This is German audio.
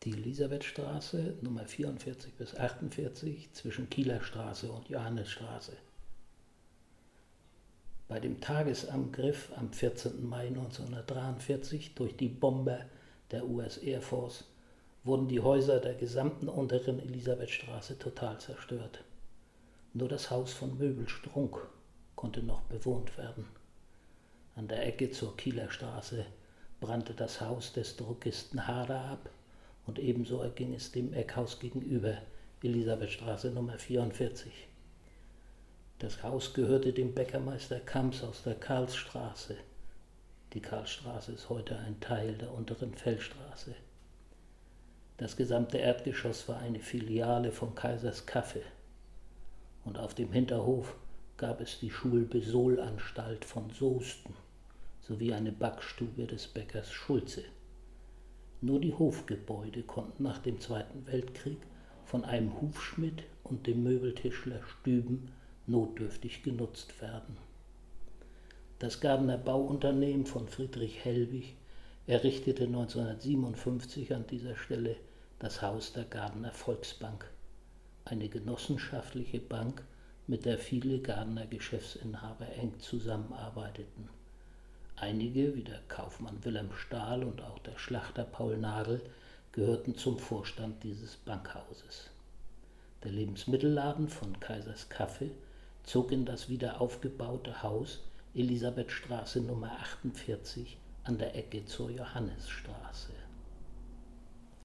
Die Elisabethstraße, Nummer 44 bis 48, zwischen Kieler Straße und Johannisstraße. Bei dem Tagesangriff am 14. Mai 1943 durch die Bomber der US Air Force wurden die Häuser der gesamten unteren Elisabethstraße total zerstört. Nur das Haus von Möbelstrunk konnte noch bewohnt werden. An der Ecke zur Kieler Straße brannte das Haus des Drogisten Hader ab und ebenso erging es dem Eckhaus gegenüber, Elisabethstraße Nummer 44. Das Haus gehörte dem Bäckermeister Kamps aus der Karlsstraße. Die Karlsstraße ist heute ein Teil der unteren Feldstraße. Das gesamte Erdgeschoss war eine Filiale von Kaisers Kaffee. Und auf dem Hinterhof gab es die Schulbesohlanstalt von Soesten sowie eine Backstube des Bäckers Schulze. Nur die Hofgebäude konnten nach dem Zweiten Weltkrieg von einem Hufschmied und dem Möbeltischler Stüben notdürftig genutzt werden. Das Gardener Bauunternehmen von Friedrich Hellwig errichtete 1957 an dieser Stelle das Haus der Gardener Volksbank, eine genossenschaftliche Bank, mit der viele Gardener Geschäftsinhaber eng zusammenarbeiteten. Einige, wie der Kaufmann Wilhelm Stahl und auch der Schlachter Paul Nagel, gehörten zum Vorstand dieses Bankhauses. Der Lebensmittelladen von Kaisers Kaffee zog in das wieder aufgebaute Haus Elisabethstraße Nummer 48 an der Ecke zur Johannisstraße.